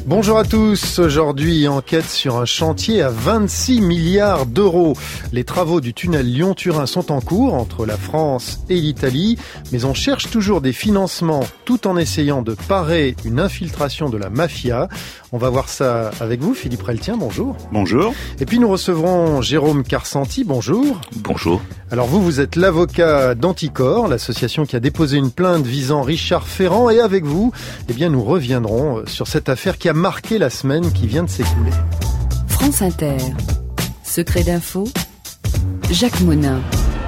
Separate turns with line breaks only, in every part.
Bonjour à tous. Aujourd'hui, enquête sur un chantier à 26 milliards d'euros. Les travaux du tunnel Lyon-Turin sont en cours entre la France et l'Italie, mais on cherche toujours des financements tout en essayant de parer une infiltration de la mafia. On va voir ça avec vous, Philippe Reltien, bonjour.
Bonjour.
Et puis nous recevrons Jérôme Carsanti, bonjour.
Bonjour.
Alors vous êtes l'avocat d'Anticor, l'association qui a déposé une plainte visant Richard Ferrand. Et avec vous, nous reviendrons sur cette affaire qui a marqué la semaine qui vient de s'écouler.
France Inter. Secret d'info. Jacques Monin.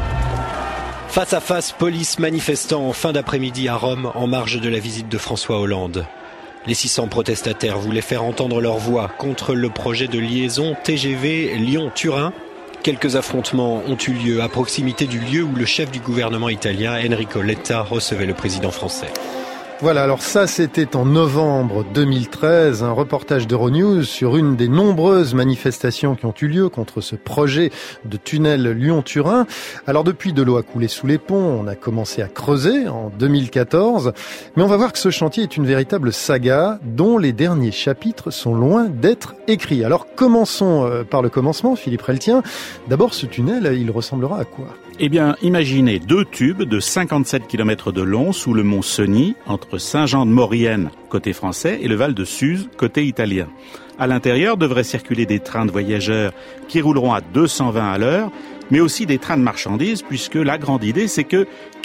Face à face, police manifestants en fin d'après-midi à Rome en marge de la visite de François Hollande. Les 600 protestataires voulaient faire entendre leur voix contre le projet de liaison TGV Lyon-Turin. Quelques affrontements ont eu lieu à proximité du lieu où le chef du gouvernement italien, Enrico Letta, recevait le président français.
Voilà, alors ça c'était en novembre 2013, un reportage d'Euronews sur une des nombreuses manifestations qui ont eu lieu contre ce projet de tunnel Lyon-Turin. Alors depuis, de l'eau a coulé sous les ponts, on a commencé à creuser en 2014, mais on va voir que ce chantier est une véritable saga dont les derniers chapitres sont loin d'être écrits. Alors commençons par le commencement, Philippe Reltien. D'abord, ce tunnel, il ressemblera à quoi ?
Eh bien, imaginez 2 tubes de 57 km de long sous le mont Cenis, entre Saint-Jean-de-Maurienne, côté français, et le Val de Suse, côté italien. À l'intérieur devraient circuler des trains de voyageurs qui rouleront à 220 à l'heure, mais aussi des trains de marchandises, puisque la grande idée, c'est que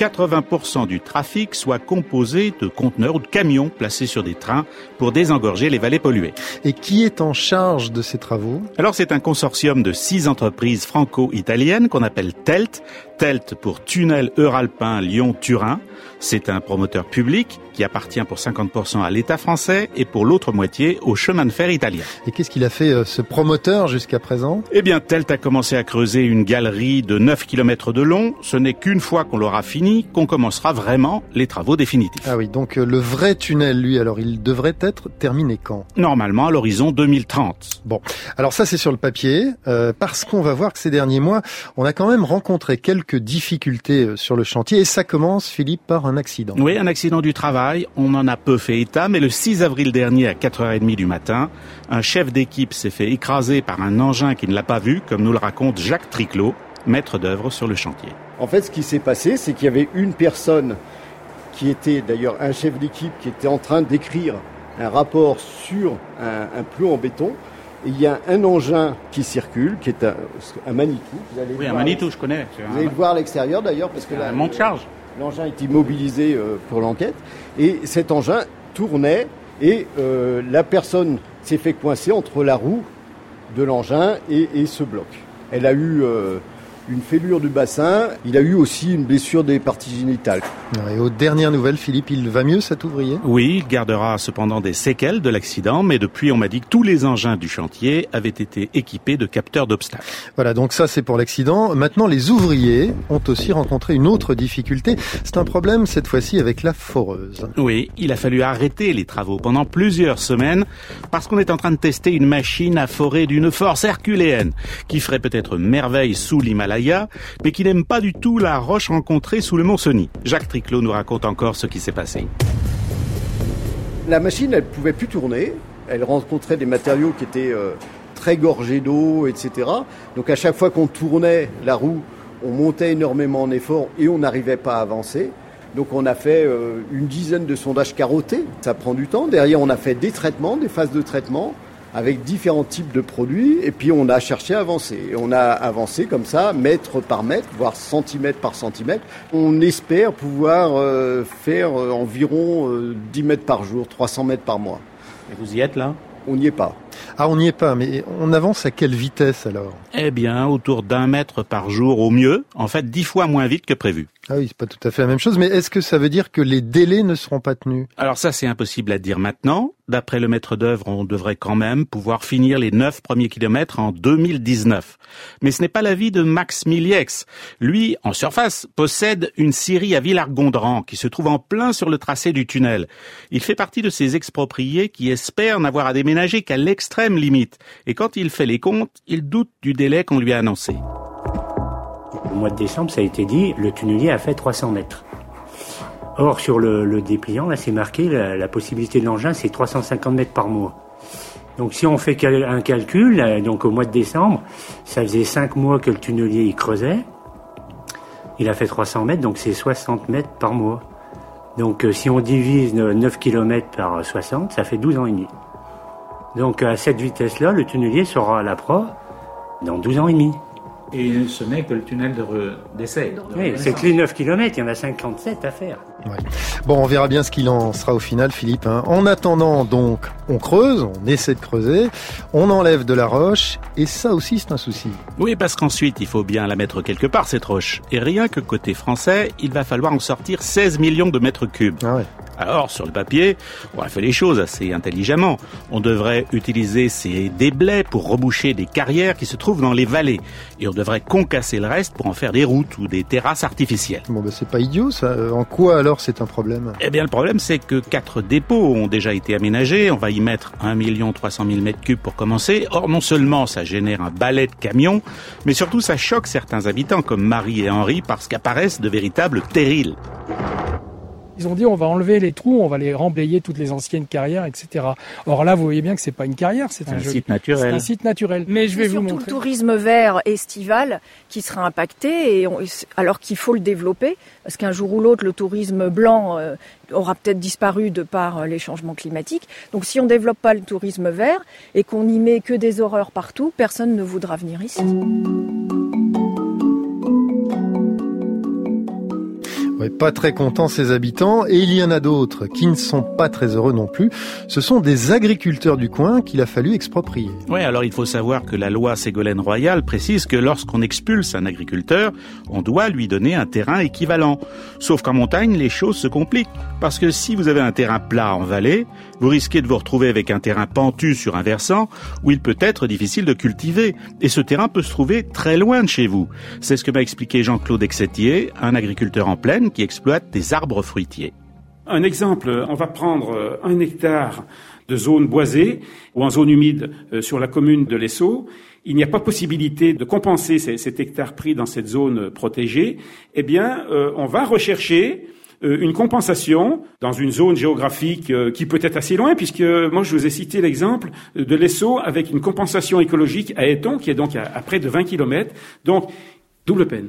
80% du trafic soit composé de conteneurs ou de camions placés sur des trains pour désengorger les vallées polluées.
Et qui est en charge de ces travaux ?
Alors, c'est un consortium de 6 entreprises franco-italiennes qu'on appelle TELT. TELT pour Tunnel Euralpin Lyon-Turin. C'est un promoteur public qui appartient pour 50% à l'État français et pour l'autre moitié au chemin de fer italien.
Et qu'est-ce qu'il a fait, ce promoteur, jusqu'à présent ?
Eh bien, TELT a commencé à creuser une galerie de 9 km de long. Ce n'est qu'une fois qu'on l'aura fini qu'on commencera vraiment les travaux définitifs.
Ah oui, donc le vrai tunnel, lui, alors il devrait être terminé quand ?
Normalement à l'horizon 2030.
Bon, alors ça c'est sur le papier, parce qu'on va voir que ces derniers mois, on a quand même rencontré quelques difficultés sur le chantier, et ça commence, Philippe, par un accident.
Oui, un accident du travail, on en a peu fait état, mais le 6 avril dernier à 4h30 du matin, un chef d'équipe s'est fait écraser par un engin qui ne l'a pas vu, comme nous le raconte Jacques Triclot, maître d'œuvre sur le chantier.
En fait, ce qui s'est passé, c'est qu'il y avait une personne qui était d'ailleurs un chef d'équipe qui était en train d'écrire un rapport sur un plot en béton. Et il y a un engin qui circule, qui est un Manitou.
Oui, un Manitou, je connais.
Vous allez le voir à l'extérieur d'ailleurs, parce que là,
un monte-charge.
L'engin est immobilisé pour l'enquête. Et cet engin tournait et la personne s'est fait coincer entre la roue de l'engin et ce bloc. Elle a eu une fêlure du bassin. Il a eu aussi une blessure des parties génitales.
Et aux dernières nouvelles, Philippe, il va mieux cet ouvrier ?
Oui, il gardera cependant des séquelles de l'accident, mais depuis on m'a dit que tous les engins du chantier avaient été équipés de capteurs d'obstacles.
Voilà, donc ça c'est pour l'accident. Maintenant, les ouvriers ont aussi rencontré une autre difficulté. C'est un problème cette fois-ci avec la foreuse.
Oui, il a fallu arrêter les travaux pendant plusieurs semaines parce qu'on est en train de tester une machine à forer d'une force herculéenne qui ferait peut-être merveille sous l'Himalaya, mais qui n'aime pas du tout la roche rencontrée sous le mont Cenis. Jacques Triclot nous raconte encore ce qui s'est passé.
La machine, elle pouvait plus tourner. Elle rencontrait des matériaux qui étaient très gorgés d'eau, etc. Donc à chaque fois qu'on tournait la roue, on montait énormément en effort et on n'arrivait pas à avancer. Donc on a fait une dizaine de sondages carottés. Ça prend du temps. Derrière, on a fait des traitements, des phases de traitement, avec différents types de produits, et puis on a cherché à avancer. Et on a avancé comme ça, mètre par mètre, voire centimètre par centimètre. On espère pouvoir faire environ 10 mètres par jour, 300 mètres par mois.
Et vous y êtes là ?
On n'y est pas.
Ah, on n'y est pas, mais on avance à quelle vitesse alors ?
Eh bien, autour d'1 mètre par jour au mieux, en fait 10 fois moins vite que prévu.
Ah oui, c'est pas tout à fait la même chose, mais est-ce que ça veut dire que les délais ne seront pas tenus ?
Alors ça, c'est impossible à dire maintenant. D'après le maître d'œuvre, on devrait quand même pouvoir finir les 9 premiers kilomètres en 2019. Mais ce n'est pas l'avis de Max Miliex. Lui, en surface, possède une scierie à Villars-Gondran qui se trouve en plein sur le tracé du tunnel. Il fait partie de ces expropriés qui espèrent n'avoir à déménager qu'à l'extrême limite. Et quand il fait les comptes, il doute du délai qu'on lui a annoncé.
Au mois de décembre, ça a été dit, le tunnelier a fait 300 mètres. Or, sur le dépliant, là, c'est marqué, la possibilité de l'engin, c'est 350 mètres par mois. Donc si on fait un calcul, donc au mois de décembre, ça faisait 5 mois que le tunnelier il creusait. Il a fait 300 mètres, donc c'est 60 mètres par mois. Donc si on divise 9 km par 60, ça fait 12 ans et demi. Donc à cette vitesse-là, le tunnelier sera à la proie dans 12 ans et demi.
Et ce n'est que le tunnel d'essai.
Oui, c'est que les 9 km, il y en a 57 à faire.
Ouais. Bon, on verra bien ce qu'il en sera au final, Philippe. En attendant, donc, on creuse, on essaie de creuser, on enlève de la roche, et ça aussi, c'est un souci.
Oui, parce qu'ensuite, il faut bien la mettre quelque part, cette roche. Et rien que côté français, il va falloir en sortir 16 millions de mètres cubes.
Ah ouais.
Alors, sur le papier, on a fait les choses assez intelligemment. On devrait utiliser ces déblais pour reboucher des carrières qui se trouvent dans les vallées. Et on devrait concasser le reste pour en faire des routes ou des terrasses artificielles.
Bon, c'est pas idiot, ça. En quoi, alors, c'est un problème?
Eh bien, le problème, c'est que 4 dépôts ont déjà été aménagés. On va y mettre 1 300 000 mètres cubes pour commencer. Or, non seulement ça génère un balai de camions, mais surtout ça choque certains habitants comme Marie et Henri parce qu'apparaissent de véritables terrils.
Ils ont dit on va enlever les trous, on va les remblayer toutes les anciennes carrières, etc. Or là, vous voyez bien que c'est pas une carrière, c'est un
site naturel.
C'est un site naturel. Mais je vais vous montrer.
C'est surtout le tourisme vert estival qui sera impacté, alors qu'il faut le développer, parce qu'un jour ou l'autre, le tourisme blanc aura peut-être disparu de par les changements climatiques. Donc si on développe pas le tourisme vert et qu'on n'y met que des horreurs partout, personne ne voudra venir ici.
Ouais, pas très contents ces habitants, et il y en a d'autres qui ne sont pas très heureux non plus. Ce sont des agriculteurs du coin qu'il a fallu exproprier.
Oui, alors il faut savoir que la loi Ségolène Royal précise que lorsqu'on expulse un agriculteur, on doit lui donner un terrain équivalent. Sauf qu'en montagne, les choses se compliquent. Parce que si vous avez un terrain plat en vallée, vous risquez de vous retrouver avec un terrain pentu sur un versant où il peut être difficile de cultiver. Et ce terrain peut se trouver très loin de chez vous. C'est ce que m'a expliqué Jean-Claude Exetier, un agriculteur en plaine qui exploite des arbres fruitiers.
Un exemple, on va prendre 1 hectare de zone boisée ou en zone humide sur la commune de l'Essau. Il n'y a pas possibilité de compenser cet hectare pris dans cette zone protégée. Eh bien, on va rechercher une compensation dans une zone géographique qui peut être assez loin, puisque moi je vous ai cité l'exemple de l'Essau avec une compensation écologique à Éton, qui est donc à près de 20 km. Donc, double peine.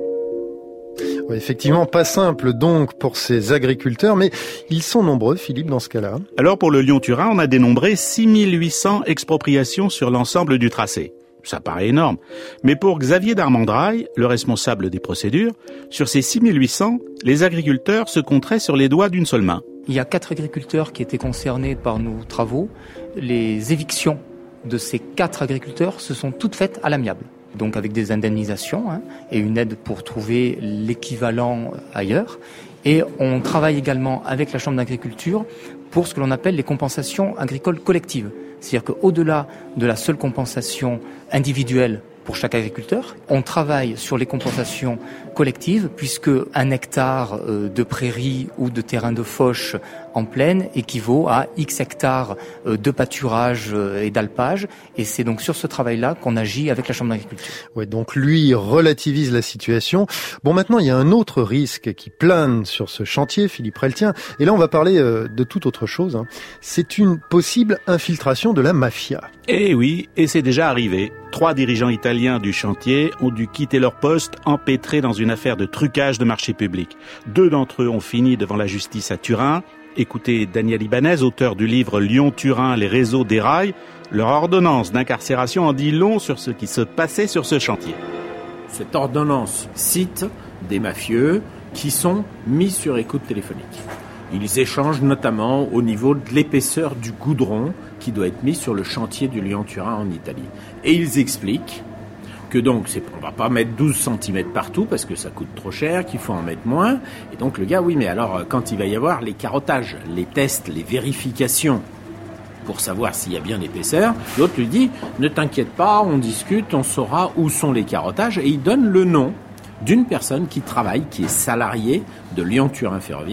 Ouais, effectivement, pas simple donc pour ces agriculteurs, mais ils sont nombreux, Philippe, dans ce cas-là.
Alors pour le Lyon-Turin, on a dénombré 6800 expropriations sur l'ensemble du tracé. Ça paraît énorme. Mais pour Xavier Darmandraille, le responsable des procédures, sur ces 6800, les agriculteurs se compteraient sur les doigts d'une seule main.
Il y a 4 agriculteurs qui étaient concernés par nos travaux. Les évictions de ces 4 agriculteurs se sont toutes faites à l'amiable. Donc avec des indemnisations et une aide pour trouver l'équivalent ailleurs. Et on travaille également avec la Chambre d'agriculture pour ce que l'on appelle les compensations agricoles collectives. C'est-à-dire qu'au-delà de la seule compensation individuelle pour chaque agriculteur, on travaille sur les compensations collectives, puisque 1 hectare de prairie ou de terrain de fauche en plaine équivaut à X hectares de pâturage et d'alpage. Et c'est donc sur ce travail-là qu'on agit avec la Chambre d'agriculture.
Ouais, donc lui relativise la situation. Bon, maintenant, il y a un autre risque qui plane sur ce chantier, Philippe Reltien. Et là, on va parler de toute autre chose. C'est une possible infiltration de la mafia.
Eh oui, et c'est déjà arrivé. 3 dirigeants italiens du chantier ont dû quitter leur poste empêtrés dans une affaire de trucage de marché public. 2 d'entre eux ont fini devant la justice à Turin. Écoutez Daniel Ibanez, auteur du livre Lyon-Turin, les réseaux déraillent. Leur ordonnance d'incarcération en dit long sur ce qui se passait sur ce chantier.
Cette ordonnance cite des mafieux qui sont mis sur écoute téléphonique. Ils échangent notamment au niveau de l'épaisseur du goudron qui doit être mis sur le chantier du Lyon-Turin en Italie. Et ils expliquent que donc on va pas mettre 12 cm partout parce que ça coûte trop cher, qu'il faut en mettre moins. Et donc le gars, oui, mais alors quand il va y avoir les carottages, les tests, les vérifications pour savoir s'il y a bien l'épaisseur, l'autre lui dit « Ne t'inquiète pas, on discute, on saura où sont les carottages » et il donne le nom d'une personne qui travaille, qui est salariée de Lyon-Turin Ferroviaire.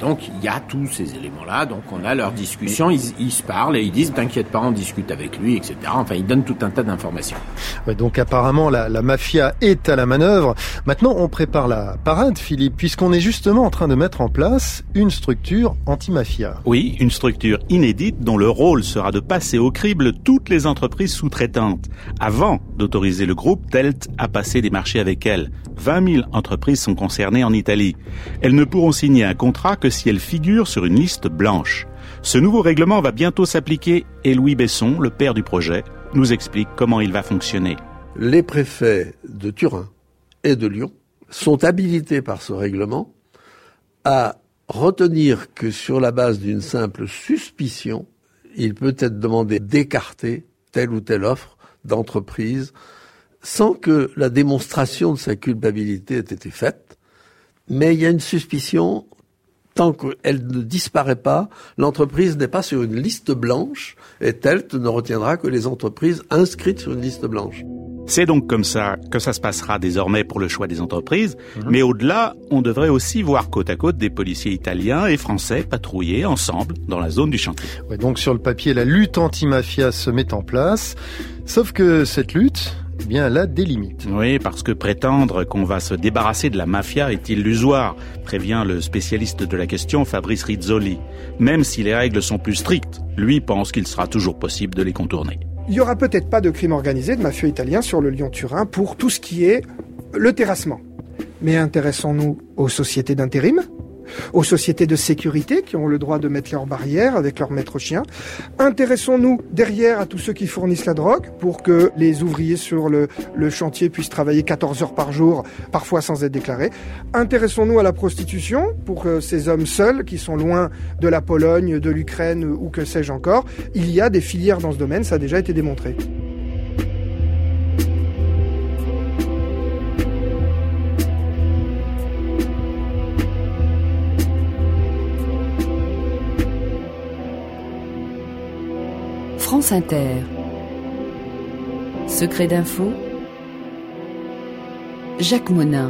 donc il y a tous ces éléments-là, donc on a leur discussion, ils se parlent et ils disent t'inquiète pas, on discute avec lui, etc. Enfin, ils donnent tout un tas d'informations.
Ouais, donc apparemment la mafia est à la manœuvre. Maintenant on prépare la parade, Philippe, puisqu'on est justement en train de mettre en place une structure anti-mafia.
Oui, une structure inédite dont le rôle sera de passer au crible toutes les entreprises sous-traitantes, avant d'autoriser le groupe Telt à passer des marchés avec elles. 20 000 entreprises sont concernées en Italie. Elles ne pourront signer un contrat que si elles figurent sur une liste blanche. Ce nouveau règlement va bientôt s'appliquer et Louis Besson, le père du projet, nous explique comment il va fonctionner.
Les préfets de Turin et de Lyon sont habilités par ce règlement à retenir que sur la base d'une simple suspicion, il peut être demandé d'écarter telle ou telle offre d'entreprise sans que la démonstration de sa culpabilité ait été faite. Mais il y a une suspicion, tant qu'elle ne disparaît pas, l'entreprise n'est pas sur une liste blanche et Telt ne retiendra que les entreprises inscrites sur une liste blanche.
C'est donc comme ça que ça se passera désormais pour le choix des entreprises. Mais au-delà, on devrait aussi voir côte à côte des policiers italiens et français patrouiller ensemble dans la zone du chantier.
Ouais, donc sur le papier, la lutte anti-mafia se met en place. Sauf que cette lutte, eh bien, elle a des limites.
Oui, parce que prétendre qu'on va se débarrasser de la mafia est illusoire, prévient le spécialiste de la question Fabrice Rizzoli. Même si les règles sont plus strictes, lui pense qu'il sera toujours possible de les contourner.
Il n'y aura peut-être pas de crime organisé de mafieux italiens sur le Lyon-Turin pour tout ce qui est le terrassement. Mais intéressons-nous aux sociétés d'intérim, aux sociétés de sécurité qui ont le droit de mettre leurs barrières avec leurs maîtres chiens. Intéressons-nous derrière à tous ceux qui fournissent la drogue pour que les ouvriers sur le chantier puissent travailler 14 heures par jour, parfois sans être déclarés. Intéressons-nous à la prostitution pour ces hommes seuls qui sont loin de la Pologne, de l'Ukraine ou que sais-je encore. Il y a des filières dans ce domaine, ça a déjà été démontré.
France Inter. Secret d'info. Jacques Monin.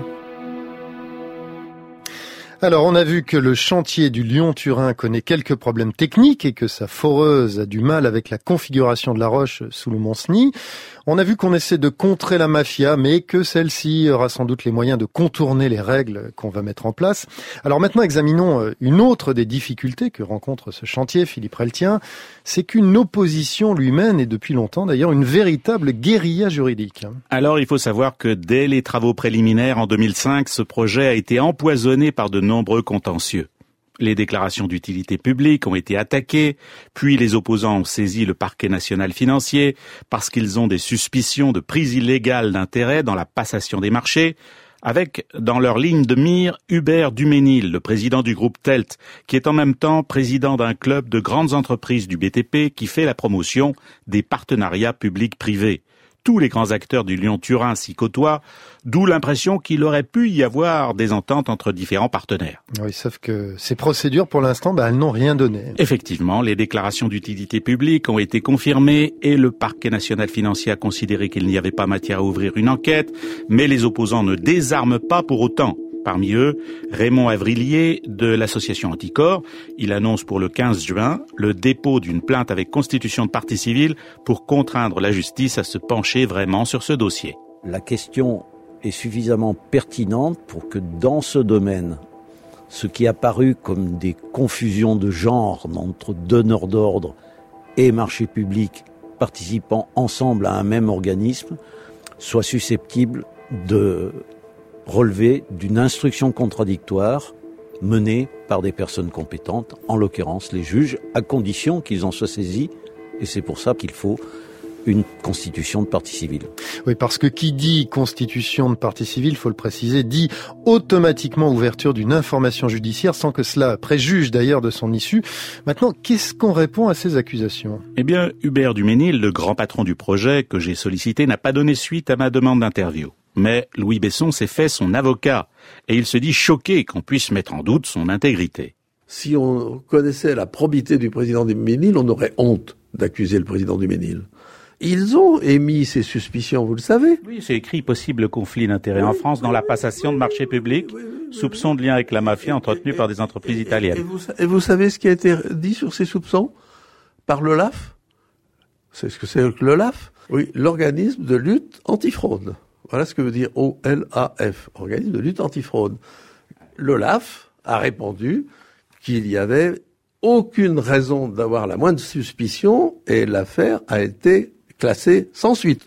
Alors, on a vu que le chantier du Lyon-Turin connaît quelques problèmes techniques et que sa foreuse a du mal avec la configuration de la roche sous le Mont-Cenis. On a vu qu'on essaie de contrer la mafia, mais que celle-ci aura sans doute les moyens de contourner les règles qu'on va mettre en place. Alors maintenant, examinons une autre des difficultés que rencontre ce chantier, Philippe Reltien. C'est qu'une opposition lui mène, et depuis longtemps d'ailleurs, une véritable guérilla juridique.
Alors il faut savoir que dès les travaux préliminaires en 2005, ce projet a été empoisonné par de nombreux contentieux. Les déclarations d'utilité publique ont été attaquées, puis les opposants ont saisi le parquet national financier parce qu'ils ont des suspicions de prise illégale d'intérêt dans la passation des marchés, avec dans leur ligne de mire Hubert Duménil, le président du groupe Telt, qui est en même temps président d'un club de grandes entreprises du BTP qui fait la promotion des partenariats publics-privés. Tous les grands acteurs du Lyon-Turin s'y côtoient, d'où l'impression qu'il aurait pu y avoir des ententes entre différents partenaires.
Oui, sauf que ces procédures, pour l'instant, elles n'ont rien donné.
Effectivement, les déclarations d'utilité publique ont été confirmées et le parquet national financier a considéré qu'il n'y avait pas matière à ouvrir une enquête, mais les opposants ne désarment pas pour autant. Parmi eux, Raymond Avrilier de l'association Anticor. Il annonce pour le 15 juin le dépôt d'une plainte avec constitution de partie civile pour contraindre la justice à se pencher vraiment sur ce dossier.
La question est suffisamment pertinente pour que dans ce domaine, ce qui est apparu comme des confusions de genre entre donneurs d'ordre et marché public participant ensemble à un même organisme soit susceptible de relever d'une instruction contradictoire menée par des personnes compétentes, en l'occurrence les juges, à condition qu'ils en soient saisis, et c'est pour ça qu'il faut une constitution de partie civile.
Oui, parce que qui dit constitution de partie civile, faut le préciser, dit automatiquement ouverture d'une information judiciaire sans que cela préjuge d'ailleurs de son issue. Maintenant, qu'est-ce qu'on répond à ces accusations ?
Eh bien, Hubert Duménil, le grand patron du projet que j'ai sollicité, n'a pas donné suite à ma demande d'interview. Mais Louis Besson s'est fait son avocat et il se dit choqué qu'on puisse mettre en doute son intégrité.
Si on connaissait la probité du président Duménil, on aurait honte d'accuser le président Duménil. Ils ont émis ces suspicions, vous le savez.
Oui, c'est écrit possible conflit d'intérêts en France dans la passation de marchés publics, soupçons de lien avec la mafia entretenus par des entreprises italiennes.
Et vous savez ce qui a été dit sur ces soupçons par l'OLAF? C'est ce que c'est que l'OLAF? Oui, l'organisme de lutte antifraude. Voilà ce que veut dire OLAF, organisme de lutte antifraude. L'OLAF a répondu qu'il y avait aucune raison d'avoir la moindre suspicion et l'affaire a été classée sans suite.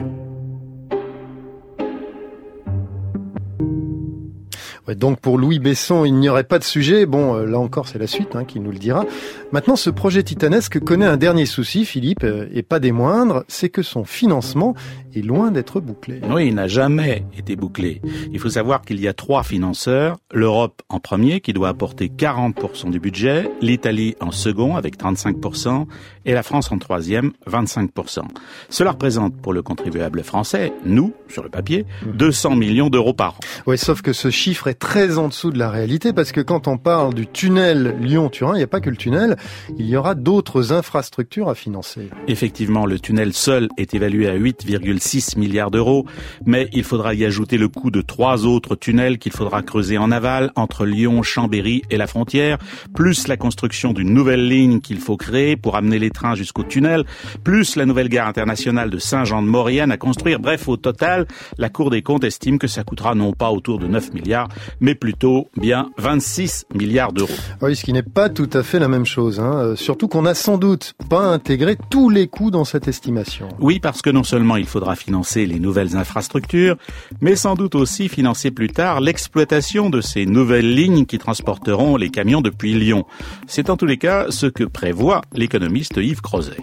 Ouais, donc pour Louis Besson, il n'y aurait pas de sujet. Bon, là encore, c'est la suite qui nous le dira. Maintenant, ce projet titanesque connaît un dernier souci, Philippe, et pas des moindres, c'est que son financement est loin d'être bouclé.
Oui, il n'a jamais été bouclé. Il faut savoir qu'il y a 3 financeurs. L'Europe en premier, qui doit apporter 40% du budget, l'Italie en second, avec 35%, et la France en troisième, 25%. Cela représente pour le contribuable français, nous, sur le papier, 200 millions d'euros par an.
Oui, sauf que ce chiffre est très en dessous de la réalité, parce que quand on parle du tunnel Lyon-Turin, il n'y a pas que le tunnel, il y aura d'autres infrastructures à financer.
Effectivement, le tunnel seul est évalué à 8,6 milliards d'euros, mais il faudra y ajouter le coût de 3 autres tunnels qu'il faudra creuser en aval, entre Lyon, Chambéry et la frontière, plus la construction d'une nouvelle ligne qu'il faut créer pour amener les trains jusqu'au tunnel, plus la nouvelle gare internationale de Saint-Jean-de-Maurienne à construire. Bref, au total, la Cour des comptes estime que ça coûtera non pas autour de 9 milliards, mais plutôt bien 26 milliards d'euros.
Oui, ce qui n'est pas tout à fait la même chose. Surtout qu'on n'a sans doute pas intégré tous les coûts dans cette estimation.
Oui, parce que non seulement il faudra financer les nouvelles infrastructures, mais sans doute aussi financer plus tard l'exploitation de ces nouvelles lignes qui transporteront les camions depuis Lyon. C'est en tous les cas ce que prévoit l'économiste Yves Crozet.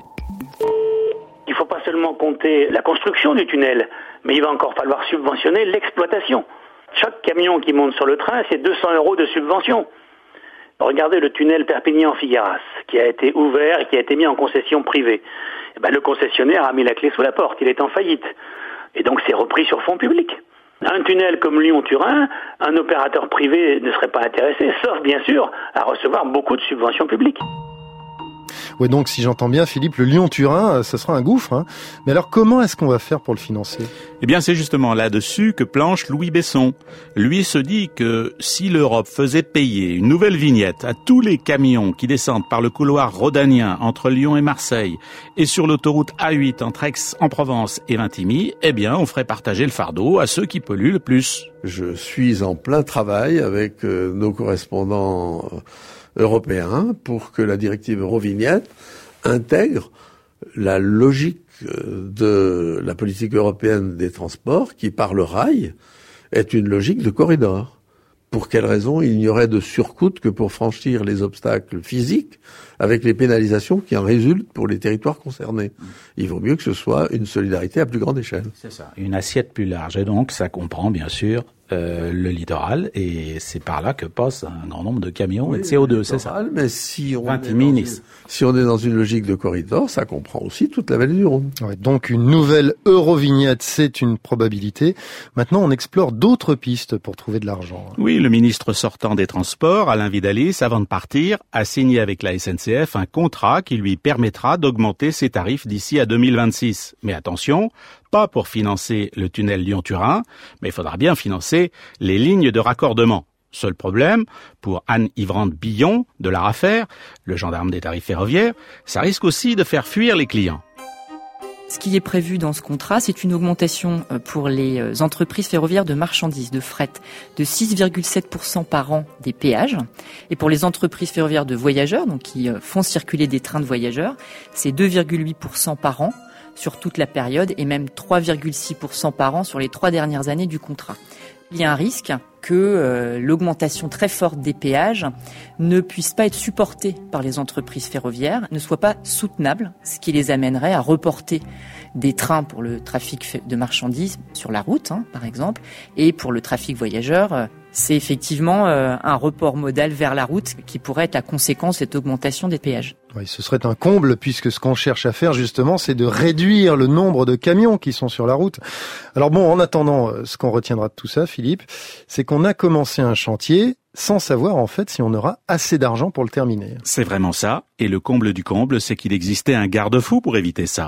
Il ne faut pas seulement compter la construction du tunnel, mais il va encore falloir subventionner l'exploitation. Chaque camion qui monte sur le train, c'est 200 € de subvention. Regardez le tunnel Perpignan-Figueras, qui a été ouvert et qui a été mis en concession privée. Le concessionnaire a mis la clé sous la porte, il est en faillite. Et donc c'est repris sur fonds publics. Un tunnel comme Lyon-Turin, un opérateur privé ne serait pas intéressé, sauf bien sûr à recevoir beaucoup de subventions publiques.
Ouais, donc si j'entends bien, Philippe, le Lyon-Turin, ça sera un gouffre. Mais alors comment est-ce qu'on va faire pour le financer?
Eh bien, c'est justement là-dessus que planche Louis Besson. Lui se dit que si l'Europe faisait payer une nouvelle vignette à tous les camions qui descendent par le couloir rhodanien entre Lyon et Marseille et sur l'autoroute A8 entre Aix-en-Provence et Vintimille, eh bien, on ferait partager le fardeau à ceux qui polluent le plus.
Je suis en plein travail avec nos correspondants européen pour que la directive Eurovignette intègre la logique de la politique européenne des transports qui, par le rail, est une logique de corridor. Pour quelle raison il n'y aurait de surcoût que pour franchir les obstacles physiques avec les pénalisations qui en résultent pour les territoires concernés? Il vaut mieux que ce soit une solidarité à plus grande échelle.
C'est ça, une assiette plus large. Et donc, ça comprend bien sûr le littoral, et c'est par là que passe un grand nombre de camions et de CO2, c'est ça.
Mais si on est dans une logique de corridor, ça comprend aussi toute la vallée du Rhône.
Ouais, donc une nouvelle Eurovignette, c'est une probabilité. Maintenant, on explore d'autres pistes pour trouver de l'argent.
Oui, le ministre sortant des Transports, Alain Vidalis, avant de partir, a signé avec la SNCF un contrat qui lui permettra d'augmenter ses tarifs d'ici à 2026. Mais attention, pas pour financer le tunnel Lyon-Turin, mais il faudra bien financer les lignes de raccordement. Seul problème, pour Anne Ivrande Billon de l'ARAFER, le gendarme des tarifs ferroviaires, ça risque aussi de faire fuir les clients.
Ce qui est prévu dans ce contrat, c'est une augmentation pour les entreprises ferroviaires de marchandises, de fret, de 6,7% par an des péages. Et pour les entreprises ferroviaires de voyageurs, donc qui font circuler des trains de voyageurs, c'est 2,8% par an sur toute la période et même 3,6% par an sur les 3 dernières années du contrat. Il y a un risque que l'augmentation très forte des péages ne puisse pas être supportée par les entreprises ferroviaires, ne soit pas soutenable, ce qui les amènerait à reporter des trains pour le trafic de marchandises sur la route, par exemple, et pour le trafic voyageur, c'est effectivement un report modal vers la route qui pourrait être la conséquence de cette augmentation des péages.
Oui, ce serait un comble puisque ce qu'on cherche à faire justement, c'est de réduire le nombre de camions qui sont sur la route. Alors bon, en attendant, ce qu'on retiendra de tout ça, Philippe, c'est qu'on a commencé un chantier sans savoir en fait si on aura assez d'argent pour le terminer.
C'est vraiment ça, et le comble du comble, c'est qu'il existait un garde-fou pour éviter ça.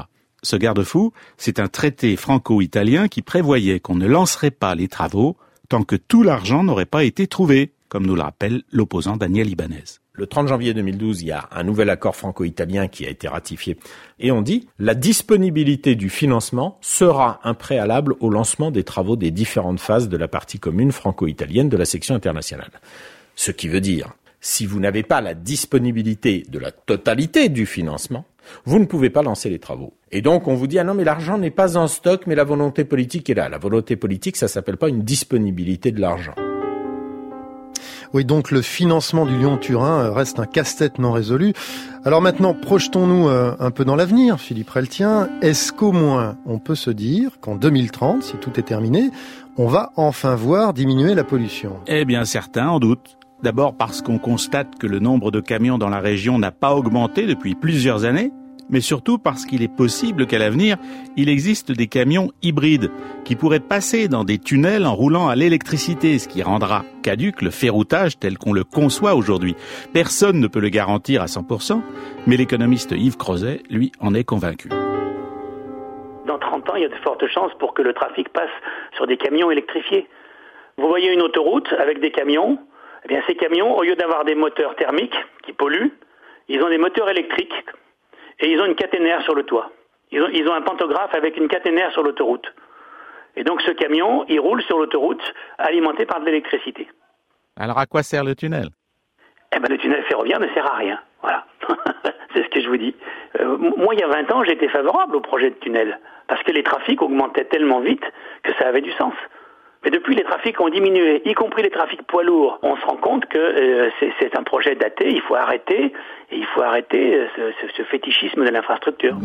Ce garde-fou, c'est un traité franco-italien qui prévoyait qu'on ne lancerait pas les travaux tant que tout l'argent n'aurait pas été trouvé, comme nous le rappelle l'opposant Daniel Ibanez.
Le 30 janvier 2012, il y a un nouvel accord franco-italien qui a été ratifié. Et on dit, la disponibilité du financement sera un préalable au lancement des travaux des différentes phases de la partie commune franco-italienne de la section internationale. Ce qui veut dire, si vous n'avez pas la disponibilité de la totalité du financement, vous ne pouvez pas lancer les travaux. Et donc on vous dit, ah non mais l'argent n'est pas en stock, mais la volonté politique est là. La volonté politique, ça s'appelle pas une disponibilité de l'argent.
Oui, donc le financement du Lyon-Turin reste un casse-tête non résolu. Alors maintenant, projetons-nous un peu dans l'avenir, Philippe Reltien. Est-ce qu'au moins on peut se dire qu'en 2030, si tout est terminé, on va enfin voir diminuer la pollution ?
Eh bien, certains en doutent. D'abord parce qu'on constate que le nombre de camions dans la région n'a pas augmenté depuis plusieurs années, mais surtout parce qu'il est possible qu'à l'avenir, il existe des camions hybrides qui pourraient passer dans des tunnels en roulant à l'électricité, ce qui rendra caduc le ferroutage tel qu'on le conçoit aujourd'hui. Personne ne peut le garantir à 100%, mais l'économiste Yves Crozet, lui, en est convaincu.
Dans 30 ans, il y a de fortes chances pour que le trafic passe sur des camions électrifiés. Vous voyez une autoroute avec des camions, eh bien ces camions, au lieu d'avoir des moteurs thermiques qui polluent, ils ont des moteurs électriques. Et ils ont une caténaire sur le toit. Ils ont un pantographe avec une caténaire sur l'autoroute. Et donc ce camion, il roule sur l'autoroute alimenté par de l'électricité.
Alors à quoi sert le tunnel ?
Eh ben le tunnel ferroviaire ne sert à rien. Voilà. C'est ce que je vous dis. Moi, il y a 20 ans, j'étais favorable au projet de tunnel. Parce que les trafics augmentaient tellement vite que ça avait du sens. Mais depuis, les trafics ont diminué, y compris les trafics poids lourds. On se rend compte que c'est un projet daté, il faut arrêter ce fétichisme de l'infrastructure.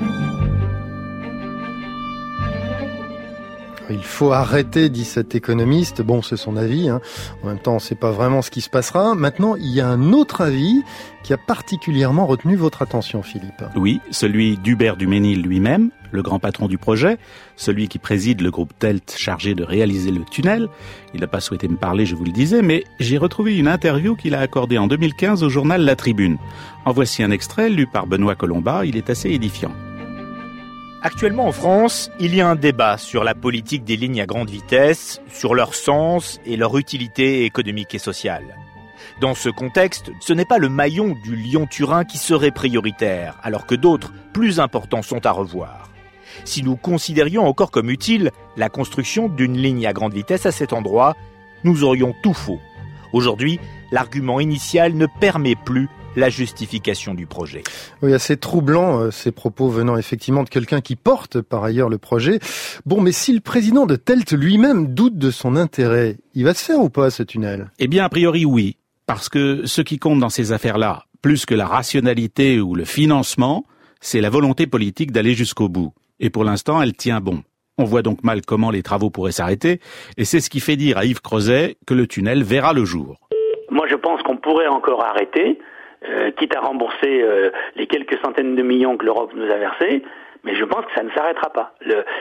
Il faut arrêter, dit cet économiste. Bon, c'est son avis, hein. En même temps, on ne sait pas vraiment ce qui se passera. Maintenant, il y a un autre avis qui a particulièrement retenu votre attention, Philippe.
Oui, celui d'Hubert Duménil lui-même, le grand patron du projet, celui qui préside le groupe TELT chargé de réaliser le tunnel. Il n'a pas souhaité me parler, je vous le disais, mais j'ai retrouvé une interview qu'il a accordée en 2015 au journal La Tribune. En voici un extrait lu par Benoît Colombat, il est assez édifiant.
Actuellement en France, il y a un débat sur la politique des lignes à grande vitesse, sur leur sens et leur utilité économique et sociale. Dans ce contexte, ce n'est pas le maillon du Lyon-Turin qui serait prioritaire, alors que d'autres, plus importants, sont à revoir. Si nous considérions encore comme utile la construction d'une ligne à grande vitesse à cet endroit, nous aurions tout faux. Aujourd'hui, l'argument initial ne permet plus la justification du projet.
Oui, assez troublant, ces propos venant effectivement de quelqu'un qui porte par ailleurs le projet. Bon, mais si le président de TELT lui-même doute de son intérêt, il va se faire ou pas ce tunnel ?
Eh bien, a priori, oui. Parce que ce qui compte dans ces affaires-là, plus que la rationalité ou le financement, c'est la volonté politique d'aller jusqu'au bout. Et pour l'instant, elle tient bon. On voit donc mal comment les travaux pourraient s'arrêter, et c'est ce qui fait dire à Yves Crozet que le tunnel verra le jour.
Moi, je pense qu'on pourrait encore arrêter, quitte à rembourser les quelques centaines de millions que l'Europe nous a versés, mais je pense que ça ne s'arrêtera pas.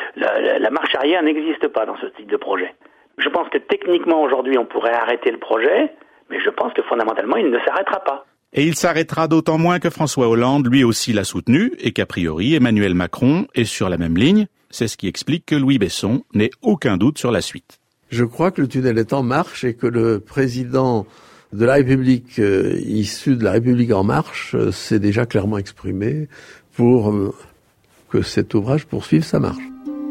La marche arrière n'existe pas dans ce type de projet. Je pense que techniquement, aujourd'hui, on pourrait arrêter le projet, mais je pense que fondamentalement, il ne s'arrêtera pas.
Et il s'arrêtera d'autant moins que François Hollande, lui aussi, l'a soutenu, et qu'a priori, Emmanuel Macron est sur la même ligne. C'est ce qui explique que Louis Besson n'ait aucun doute sur la suite.
Je crois que le tunnel est en marche et que le président de la République, issu de la République en marche, s'est déjà clairement exprimé pour que cet ouvrage poursuive sa marche.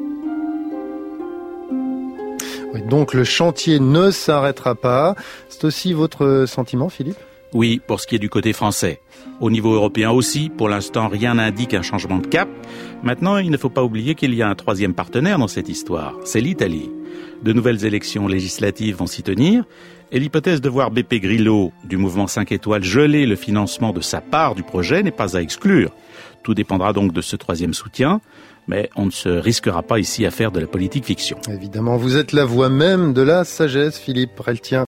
Oui, donc le chantier ne s'arrêtera pas. C'est aussi votre sentiment, Philippe ?
Oui, pour ce qui est du côté français. Au niveau européen aussi, pour l'instant, rien n'indique un changement de cap. Maintenant, il ne faut pas oublier qu'il y a un troisième partenaire dans cette histoire, c'est l'Italie. De nouvelles élections législatives vont s'y tenir, et l'hypothèse de voir Beppe Grillo, du mouvement 5 étoiles, geler le financement de sa part du projet n'est pas à exclure. Tout dépendra donc de ce troisième soutien, mais on ne se risquera pas ici à faire de la politique fiction.
Évidemment, vous êtes la voix même de la sagesse, Philippe Reltien.